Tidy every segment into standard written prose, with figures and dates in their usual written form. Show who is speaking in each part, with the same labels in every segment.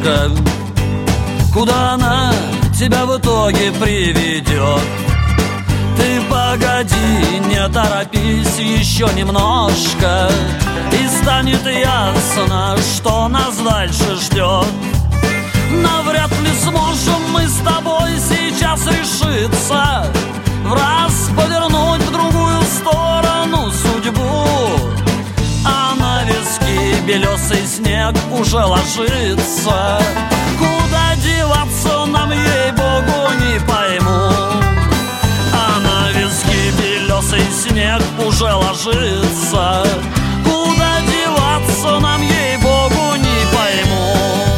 Speaker 1: немножко, куда она тебя в итоге приведет. Ты погоди, не торопись еще немножко, и станет ясно, что нас дальше ждет. Навряд ли сможем мы с тобой сейчас решиться в раз повернуть в другую сторону судьбу. А на виски белесый снег уже ложится. Куда деваться нам, ей-богу, не пойму. А на виски белесый снег уже ложится. Куда деваться нам, ей-богу, не пойму.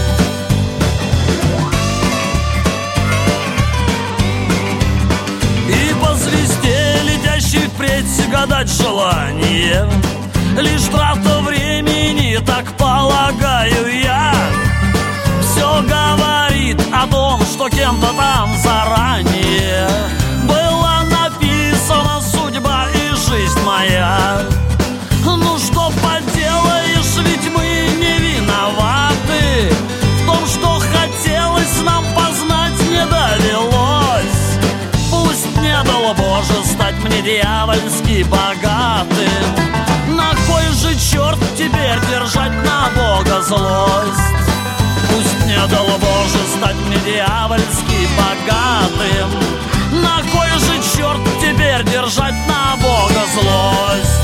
Speaker 1: И по звезде, летящей впредь, гадать желание лишь трата времени, так полагаю я. Все говорит о том, что кем-то там заранее была написана судьба и жизнь моя. Ну что поделаешь, ведь мы не виноваты в том, что хотелось нам познать, не довелось. Пусть не дало Боже стать мне дьявольски богатым. На кой же черт теперь держать на Бога злость? Пусть не дало Боже стать мне дьявольски богатым. На кой же черт теперь держать на Бога злость?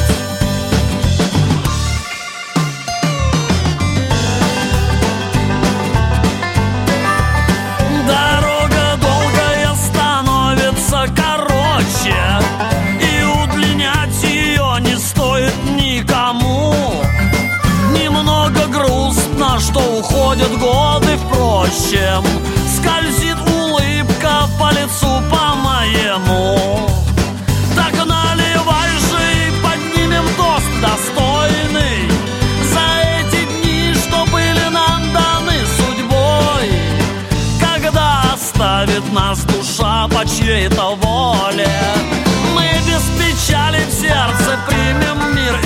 Speaker 1: Дорога долгая становится короче, и удлинять ее не стоит никому. Немного грустно, что уходят годы, впрочем, скользит улыбка по лицу по-моему. Так наливай же и поднимем тост достойный за эти дни, что были нам даны судьбой. Когда оставит нас душа по чьей-то воле, мы без печали в сердце примем мир